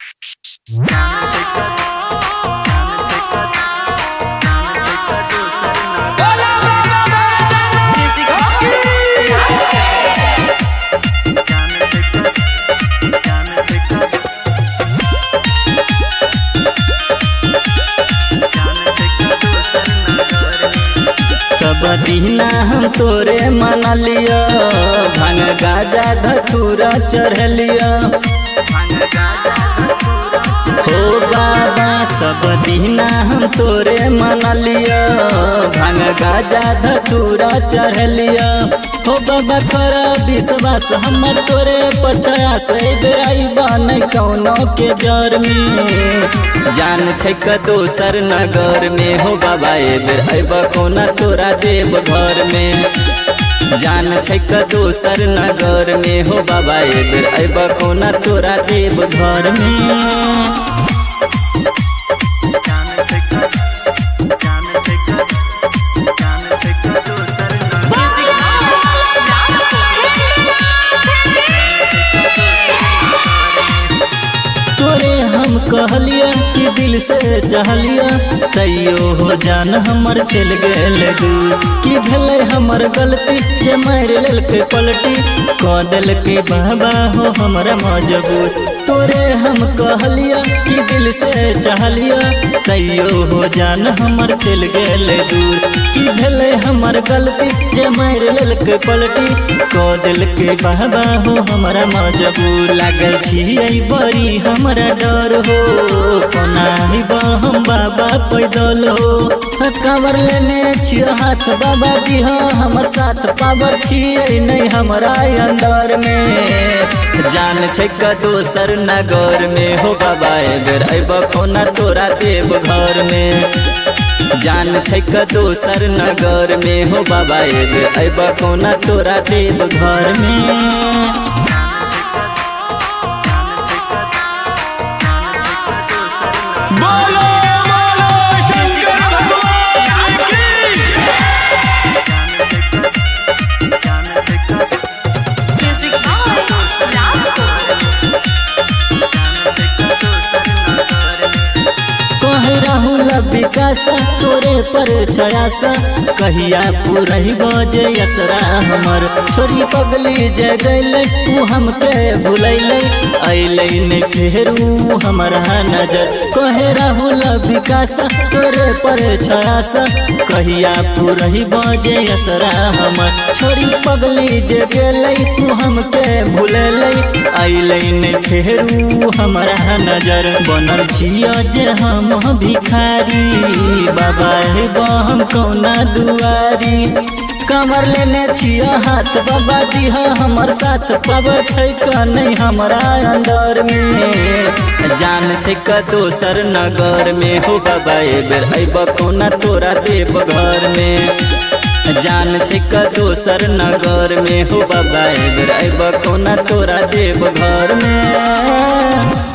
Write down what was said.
दीना हम तोरे मना लिया भांग गाजा धतूरा चढ़ लिया हो बाबा सब दीना हम तोरे मना लिया भांग गाजा धतूरा चढ़ लिया हो बाबा तोरा विश्वास हम तोरे पछया से डराई बन कौनो के जर में जान छक दोसर नगर में हो बाबा अब कोना तोरा देव घर में जान छक दोसर नगर में हो बाबा अब कोना तोरा देव घर में हम कहलिया कि दिल से चाहलिया तैयो हो जान हमर चल गए दूर कि भले हमर गलती जे मार लेल के पलटी कह दिल के बाबा हो हमरा मजबूर तोरे हम कहलिया कि दिल से चाहलिया तैयो हो जान हमर चल गए दूर कि भले हमर गलती जे मार लेल के पलटी कह दिल के बाबा हो हमरा मजबूर लागल छियै बड़ी हमरा डर हो कोनाही हम बाबा पैदल हो कांवर लेने छियै हाथ बाबा दिहा हमर साथ पावर छियै नहीं हमरा अंदर में जान छक दोसर नगर में हो बाबा अब कोना तोरा देव घर में जान छक दोसर नगर में हो बाबा अब कोना तोरा देव घर में राहुल विकास तोरे पर छयासा कहिया पूरही बजे असरा हमर छोरी पगली जे गैले तू हमके भुलैले अइले ने फेरू हमरा नजर कहे राहुल विकास तोरे पर छयासा कहिया पूरही बजे असरा हमर छोरी पगली जे गैले तू हमके भुलैले अइले ने फेरू हमरा नजर बनल छिया जे हम भिखारी बाबा हम कौना दुआरी कमर लेने छिया हाथ बाबा दिहा हमर साथ पावर छै नहीं हमरा अंदर में जान छक दोसर नगर में हो बाबा अब कोना तोरा देव घर में जान छक दोसर नगर में हो बाबा अब कोना तोरा देव घर में।